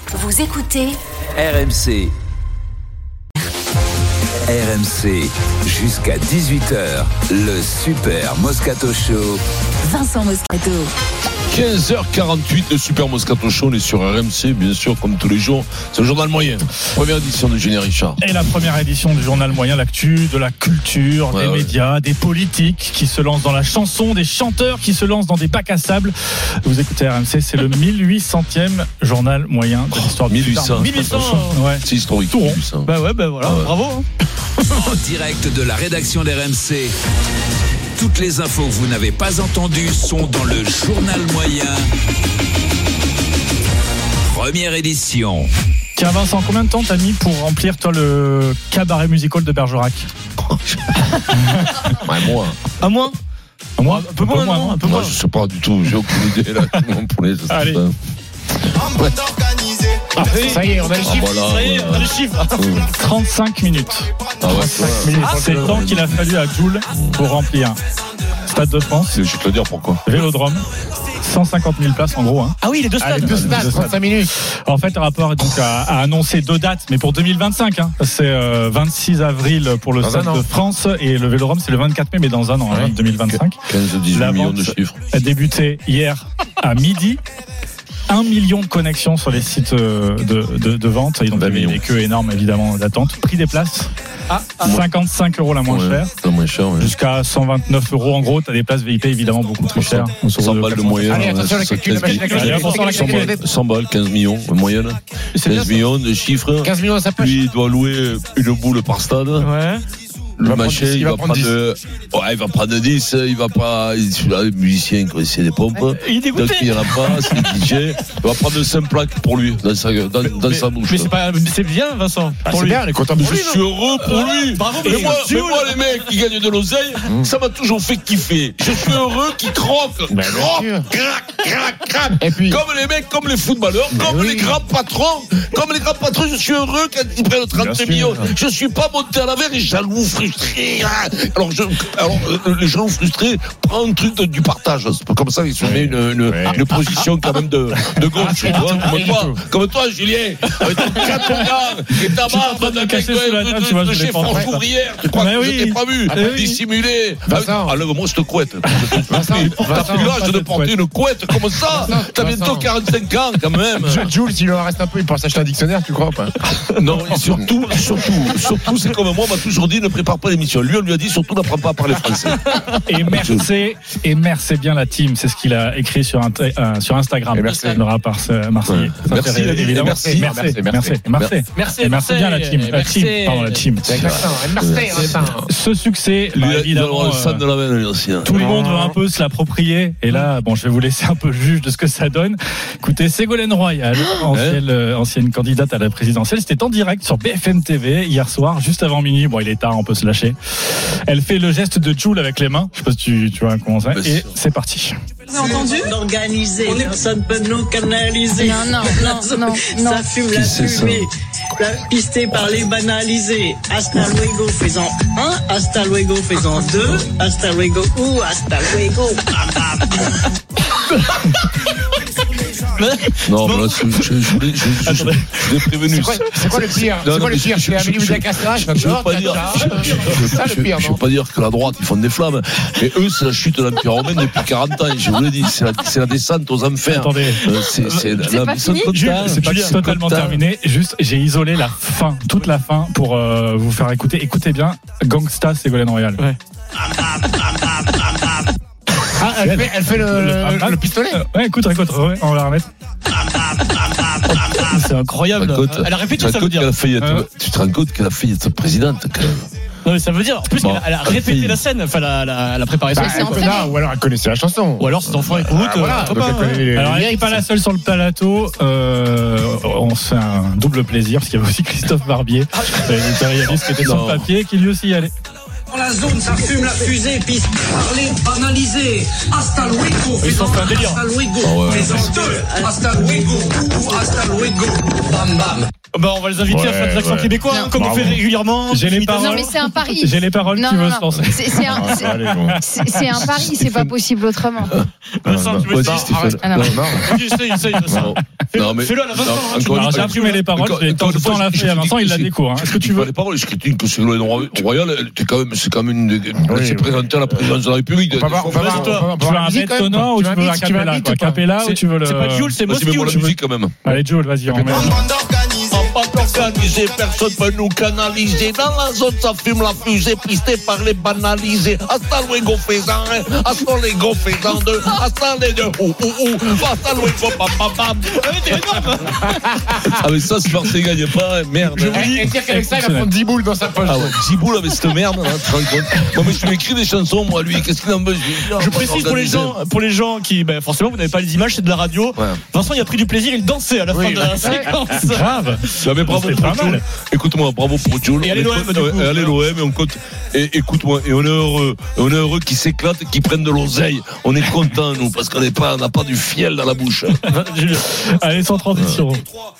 Vous écoutez RMC. RMC, jusqu'à 18h, le Super Moscato Show. Vincent Moscato. 15h48, le Super Moscato Show, on est sur RMC, bien sûr, comme tous les jours. C'est le journal moyen. Première édition de Julien Richard. Et la première édition du journal moyen, l'actu de la culture, des médias, des politiques qui se lancent dans la chanson, des chanteurs qui se lancent dans des bacs à sable. Vous écoutez RMC, c'est le 1800e journal moyen de l'histoire du 1800. 1800, ouais. C'est historique. Tout rond. 1800. Bah ouais, voilà, bravo. En direct de la rédaction d'RMC. Toutes les infos que vous n'avez pas entendues sont dans le journal moyen. Première édition. Tiens Vincent, combien de temps t'as mis pour remplir toi le cabaret musical de Bergerac? Ouais, moi. Un mois? Un mois? Un peu moins, non? Un peu moins. Je sais pas du tout, j'ai aucune idée là. Pour les Allez. Ouais. Ça y est, on a le chiffre. Voilà, ça y est, on a le chiffre. 35 minutes. Ah ouais, C'est le temps qu'il a fallu à Jules pour remplir Stade de France. je vais te le dire pourquoi. Vélodrome. 150 000 places en gros. Ah oui, les deux stades. 35 minutes. En fait, le rapport donc, a annoncé 2 dates, mais pour 2025. C'est 26 avril pour le Stade de France et le Vélodrome, c'est le 24 mai, mais dans un an, 2025. 15-18 millions de chiffres. A débuté hier à midi. 1 million de connexions sur les sites de vente. Ils ont des queues énormes, évidemment, d'attente. Prix des places, 55 € la moins chère. La moins chère, ouais. Jusqu'à 129 € en gros. Tu as des places VIP évidemment beaucoup plus chères. 100 balles de moyenne. Allez, attention, la calcul. 100 balles, 15 millions de moyenne. 15 millions de chiffres. 15 millions à sa poche. Lui, il doit louer une boule par stade. Ouais. Le machin, il va prendre 10, il va pas, le musicien, c'est des pompes. Il est dégoûté. Donc, il n'y en a pas, c'est le DJ. Il va prendre 5 plaques pour lui, dans sa bouche. Mais c'est bien, Vincent. Pour lui. Je suis heureux pour lui. Bravo, mais moi, les mecs qui gagnent de l'oseille, ça m'a toujours fait kiffer. Je suis heureux qu'ils croquent. Crac. Et puis, comme les mecs, comme les footballeurs, les grands patrons. Comme les grands patrons, je suis heureux quand ils prennent 30 millions. Je suis pas monté à la verre et jaloux, frustré. Alors, les gens frustrés prennent un truc du partage. C'est pas comme ça, ils se mettent une position quand même de gauche. Comme toi, Julien, avec ton 4 gars et ta barbe de chez France Fourrière. Tu crois que je t'ai pas vu dissimuler? Enlève-moi cette couette. T'as plus l'âge de porter une couette comme ça. T'as bientôt 45 ans quand même. Jules, s'il en reste un peu, il pense acheter un dictionnaire, tu crois pas? Non, et surtout, c'est comme moi, on m'a toujours dit, ne prépare pas l'émission. Lui, on lui a dit, surtout, n'apprends pas à parler français. Et merci bien la team, c'est ce qu'il a écrit sur Instagram. Et merci. Le rapport marseillais. Merci, évidemment. Merci bien la team. La team. Ce succès, évidemment, tout le monde veut un peu se l'approprier. Et là, je vais vous laisser un peu juge de ce que ça donne. Écoutez, Ségolène Royal, ancienne candidate à la présidentielle, c'était en direct sur BFM TV hier soir, juste avant minuit. Bon, il est tard, on peut se lâcher. Elle fait le geste de Jules avec les mains. Je sais pas si tu vois comment ça. Et c'est parti. Vous avez entendu? Organisé, personne peut nous canaliser. Non. Ça fume la fumée, pisté par les banalisés. Hasta luego, faisant 1, hasta luego, faisant 2, hasta luego, hasta luego. Non, mais là, je l'ai prévenu. C'est quoi le pire? C'est Amélie Oudéa-Castres. Je veux pas dire que la droite, ils font des flammes. Mais eux, c'est la chute de l'Empire romain depuis 40 ans. Je vous l'ai dit, c'est la descente aux enfers. Attendez. C'est pas fini? C'est pas totalement terminé. Juste, j'ai isolé la fin, toute la fin, pour vous faire écouter. Écoutez bien, Gangsta Ségolène Royal. Ouais. Elle fait le pistolet. Ouais, écoute, on va la remettre. C'est incroyable. Elle a répété, ça veut dire. Tu te rends compte qu'elle a failli être présidente quand même. Non, mais ça veut dire, en plus, elle a répété la scène, enfin, la préparation. Ou alors elle connaissait la chanson. Ou alors cet enfant écoute. Alors, elle n'est pas la seule sur le plateau. On se fait un double plaisir, parce qu'il y avait aussi Christophe Barbier, l'éditorialiste qui était sur le papier, qui lui aussi y allait. Dans la zone, ça fume la fusée, piste parler, banaliser. Hasta luego, Ils sont fait un délire. hasta luego, faisant 2, hasta luego, hasta luego, bam bam. Bah, on va les inviter à faire des accents québécois, comme on fait régulièrement. J'ai les paroles. Non, mais c'est un pari. J'ai les paroles qui veulent se lancer. C'est un pari, c'est pas possible autrement. Vincent, tu veux essayer? Essaye. Non, mais fais-le à la Vincent. J'ai imprimé les paroles, j'ai tout le temps la fait à Vincent, il la découvre. Est-ce que tu veux les paroles? Je critique que Ségolène Royal, c'est quand même une. Elle s'est présentée à la présidence de la République. Tu veux un bête sonore ou tu veux un capella? Capella ou tu veux le. C'est pas Jules, c'est Moscou. Vas-y, mets-moi la musique quand même. Allez, Jules, vas-y, on met. Pas d'organiser, personne peut nous canaliser. Dans la zone, ça fume la fusée, pisté par les banalisés. Hasta luego, faisan, hasta luego, faisan deux, hasta les deux, hasta luego, pam. Ah, mais ça, c'est parce qu'il gagne pas, merde. Je vous dis, dire qu'avec ça, il va prendre 10 boules dans sa poche. Ah ouais, 10 boules avec cette merde, hein, tu te rends compte. Moi, mais je lui écris des chansons, moi, lui, qu'est-ce qu'il en veut? Je précise pour les gens qui, forcément, vous n'avez pas les images, c'est de la radio. Ouais. Vincent, il a pris du plaisir, il dansait à la fin de la séquence. Grave. Mais bravo pour Jules. Écoute-moi, bravo pour Jules. Et allez l'OM, du coup. Allez l'OM, et on compte. Et écoute-moi, et on est heureux. On est heureux qu'ils s'éclatent et qu'ils prennent de l'oseille. On est contents, nous, parce qu'on n'a pas du fiel dans la bouche. Allez, sans transition.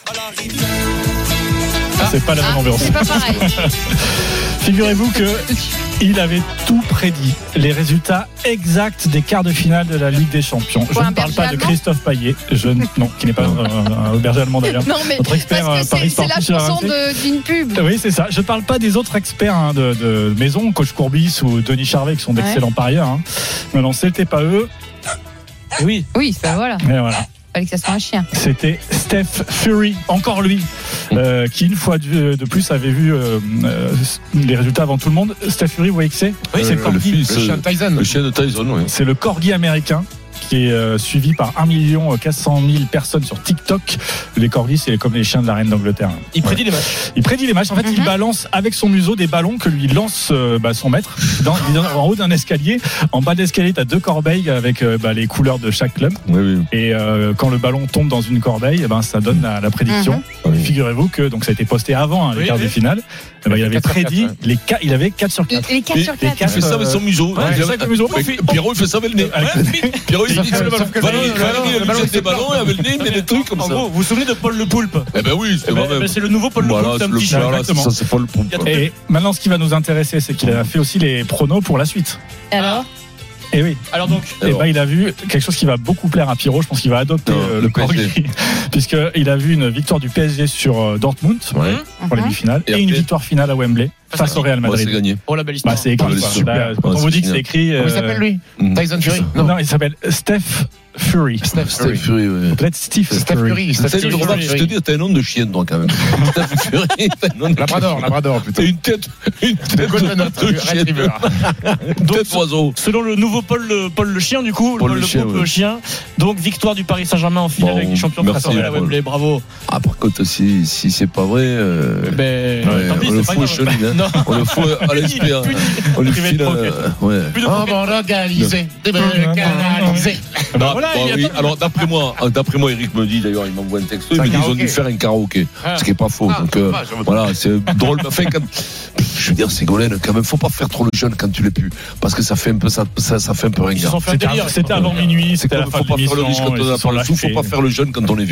C'est pas la même ambiance. C'est pas pareil. Figurez-vous que il avait tout prédit, les résultats exacts des quarts de finale de la Ligue des Champions. Je ne parle pas de Christophe Payet, qui n'est pas un berger allemand d'ailleurs. Non, mais notre expert parce que c'est la chanson d'une pub. Oui, c'est ça. Je ne parle pas des autres experts de maison, Coach Courbis ou Denis Charvet, qui sont d'excellents parieurs. Hein. Mais non, c'était pas eux. Oui, ben voilà. Et voilà. Fallait que ça soit un chien. C'était Steph Curry, encore lui, qui une fois de plus avait vu les résultats avant tout le monde. Steph Curry, vous voyez que c'est? Oui, c'est le chien de Tyson. Le chien de Tyson, oui. C'est le corgi américain qui est suivi par 1 400 000 personnes sur TikTok. Les corgis, c'est comme les chiens de la reine d'Angleterre. Il prédit les matchs. Il prédit les matchs. En fait, il balance avec son museau des ballons que lui lance son maître en haut d'un escalier. En bas de l'escalier, tu as 2 corbeilles avec les couleurs de chaque club. Oui. Et quand le ballon tombe dans une corbeille, ça donne la prédiction. Figurez-vous que donc ça a été posté avant les quarts de finale. Il avait prédit il avait 4 sur 4. Les 4 sur 4. Il fait ça avec son museau. Pierrot, il fait ça avec le nez. Pierrot, il dit que le ballon, des ballons, et avec le nez, il met des trucs comme ça. Vous vous souvenez de Paul Le Poulpe? Eh ben oui, c'est vrai. C'est le nouveau Paul Le Poulpe, c'est un petit chien. Ça, c'est Paul Le Poulpe. Et maintenant, ce qui va nous intéresser, c'est qu'il a fait aussi les pronos pour la suite. Alors? Et oui. Alors donc, il a vu quelque chose qui va beaucoup plaire à Pierrot. Je pense qu'il va adopter le corgi, puisqu'il a vu une victoire du PSG sur Dortmund pour les demi-finales et une victoire finale à Wembley face au Real Madrid. C'est gagné. Oh la belle histoire. C'est écrit. Quand on vous dit que c'est écrit. Comment il s'appelle lui? Tyson Fury? Non, il s'appelle Steph Fury. Steph Fury, oui. Peut-être Steve Fury. Je te dis, t'as un nom de chien, toi, quand même. Steph Fury, t'as un nom de Labrador, plutôt. T'as une tête de chien. Tête oiseau. Selon le nouveau Paul le chien, du coup, Paul Le Poulpe chien. Donc, victoire du Paris Saint-Germain en finale avec les champions face au Real Wembley. Bravo. Ah, par contre, si c'est pas vrai, on le fout au chenil. On le fout à l'esprit. On le file. On va organiser. Alors d'après moi, Eric me dit, d'ailleurs, il m'envoie un texto, il me dit qu'ils ont dû faire un karaoké, ce qui est pas faux. Donc voilà, c'est drôle. Enfin, je veux dire, Ségolène, quand même, faut pas faire trop le jeune quand tu l'es plus, parce que ça fait un peu ringard. C'était avant minuit, c'était la fin de l'émission. Faut pas faire le jeune quand on est vieux.